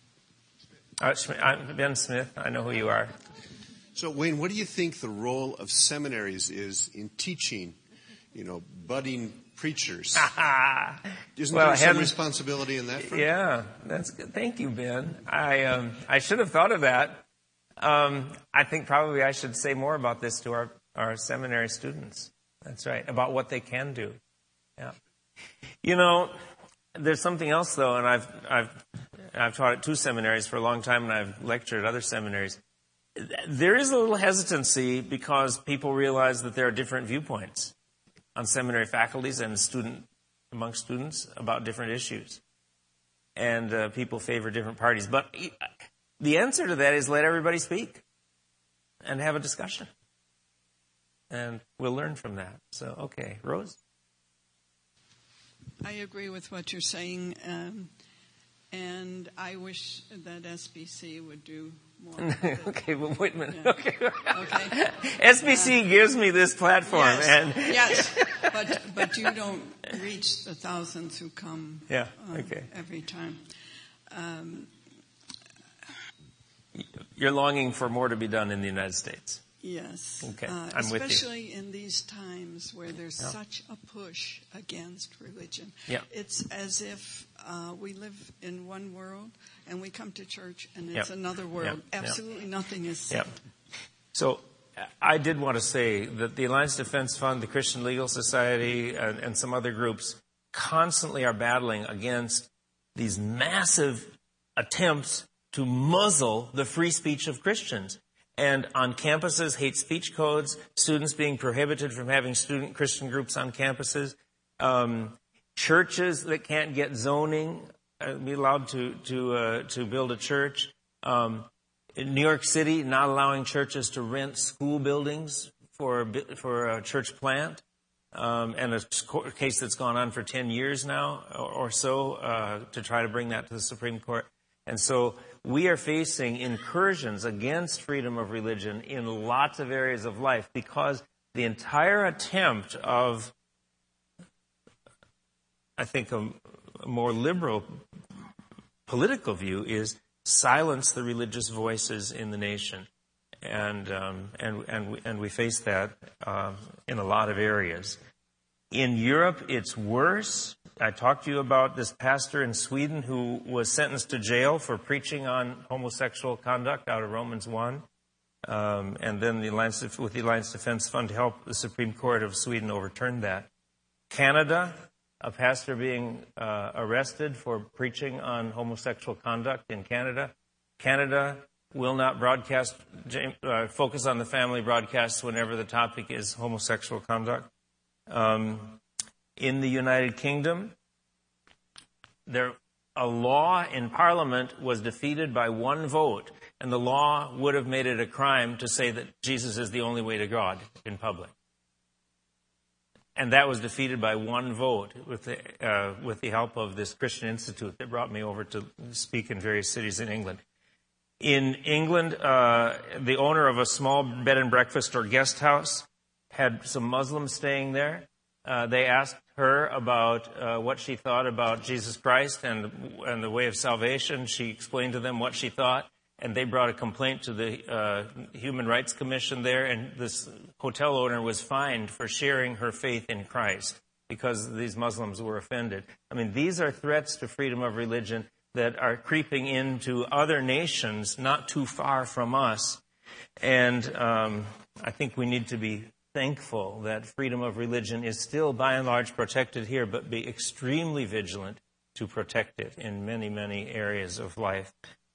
Ben Smith, I know who you are. So, Wayne, what do you think the role of seminaries is in teaching, budding preachers? Isn't there some responsibility in that front? Yeah, that's good. Thank you, Ben. I should have thought of that. I think probably I should say more about this to our seminary students. That's right, about what they can do. Yeah. There's something else though, and I've taught at 2 seminaries for a long time, and I've lectured at other seminaries. There is a little hesitancy because people realize that there are different viewpoints on seminary faculties and among students about different issues. And people favor different parties. But the answer to that is let everybody speak and have a discussion. And we'll learn from that. So, okay, Rose? I agree with what you're saying. And I wish that SBC would do more. Okay, well, wait a minute. Yeah. Okay. SBC Okay. gives me this platform. Yes, but you don't reach the thousands who come every time. You're longing for more to be done in the United States. Yes. Okay, I'm with you. Especially in these times where there's such a push against religion. Yeah. It's as if we live in one world and we come to church and it's another world. Absolutely nothing is said. So I did want to say that the Alliance Defense Fund, the Christian Legal Society, and some other groups constantly are battling against these massive attempts to muzzle the free speech of Christians. And on campuses, hate speech codes, students being prohibited from having student Christian groups on campuses, churches that can't get zoning, be allowed to build a church. In New York City, not allowing churches to rent school buildings for a church plant, and a case that's gone on for 10 years now or so to try to bring that to the Supreme Court. And so we are facing incursions against freedom of religion in lots of areas of life because the entire attempt of, I think, a more liberal political view is silence the religious voices in the nation. And we face that in a lot of areas. In Europe, it's worse. I talked to you about this pastor in Sweden who was sentenced to jail for preaching on homosexual conduct out of Romans 1. And then with the Alliance Defense Fund help, the Supreme Court of Sweden overturned that. Canada, a pastor being arrested for preaching on homosexual conduct in Canada. Canada will not broadcast, focus on the family broadcasts whenever the topic is homosexual conduct. In the United Kingdom, a law in Parliament was defeated by one vote, and the law would have made it a crime to say that Jesus is the only way to God in public. And that was defeated by one vote with the help of this Christian Institute that brought me over to speak in various cities in England. In England, the owner of a small bed and breakfast or guest house had some Muslims staying there. They asked her about what she thought about Jesus Christ and the way of salvation. She explained to them what she thought, and they brought a complaint to the Human Rights Commission there, and this hotel owner was fined for sharing her faith in Christ because these Muslims were offended. I mean, these are threats to freedom of religion that are creeping into other nations not too far from us. And I think we need to be thankful that freedom of religion is still by and large protected here, but be extremely vigilant to protect it in many, many areas of life.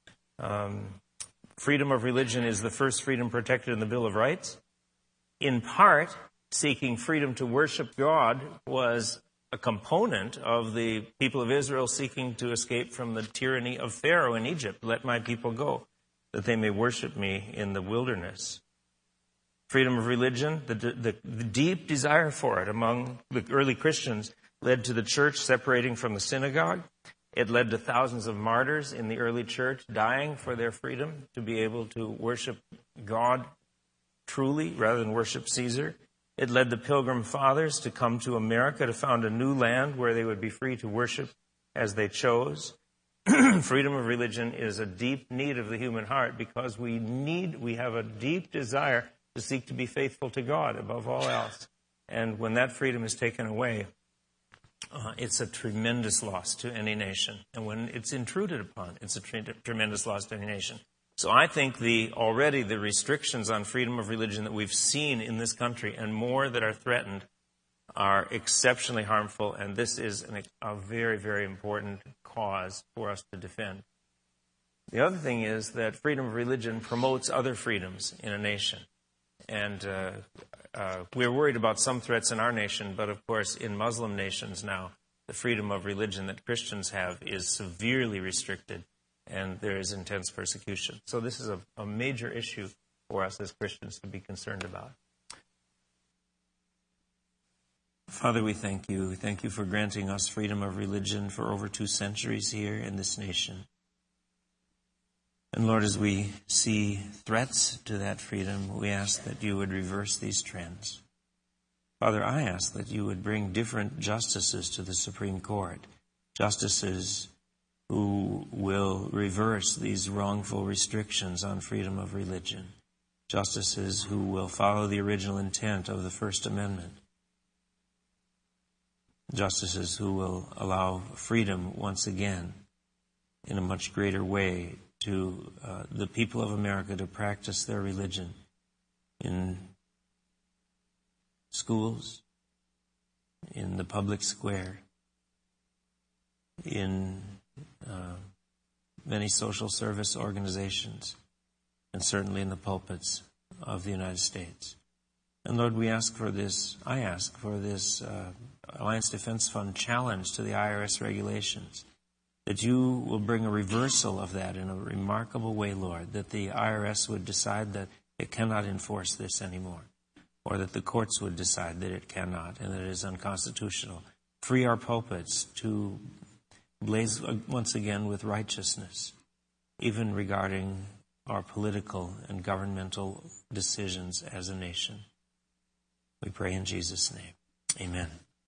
Freedom of religion is the first freedom protected in the Bill of Rights. In part, seeking freedom to worship God was a component of the people of Israel seeking to escape from the tyranny of Pharaoh in Egypt. Let my people go, that they may worship me in the wilderness. Freedom of religion, the deep desire for it among the early Christians led to the church separating from the synagogue. It led to thousands of martyrs in the early church dying for their freedom to be able to worship God truly rather than worship Caesar. It led the Pilgrim Fathers to come to America to found a new land where they would be free to worship as they chose. Freedom of religion is a deep need of the human heart because we have a deep desire to seek to be faithful to God above all else. And when that freedom is taken away, it's a tremendous loss to any nation. And when it's intruded upon, it's a tremendous loss to any nation. So I think already the restrictions on freedom of religion that we've seen in this country and more that are threatened are exceptionally harmful. And this is a very, very important cause for us to defend. The other thing is that freedom of religion promotes other freedoms in a nation. And we're worried about some threats in our nation, but of course in Muslim nations now, the freedom of religion that Christians have is severely restricted, and there is intense persecution. So this is a major issue for us as Christians to be concerned about. Father, we thank you. We thank you for granting us freedom of religion for over 2 centuries here in this nation. And Lord, as we see threats to that freedom, we ask that you would reverse these trends. Father, I ask that you would bring different justices to the Supreme Court, justices who will reverse these wrongful restrictions on freedom of religion, justices who will follow the original intent of the First Amendment, justices who will allow freedom once again in a much greater way to the people of America to practice their religion in schools, in the public square, in many social service organizations, and certainly in the pulpits of the United States. And Lord, I ask for this Alliance Defense Fund challenge to the IRS regulations, that you will bring a reversal of that in a remarkable way, Lord, that the IRS would decide that it cannot enforce this anymore, or that the courts would decide that it cannot and that it is unconstitutional. Free our pulpits to blaze once again with righteousness, even regarding our political and governmental decisions as a nation. We pray in Jesus' name. Amen.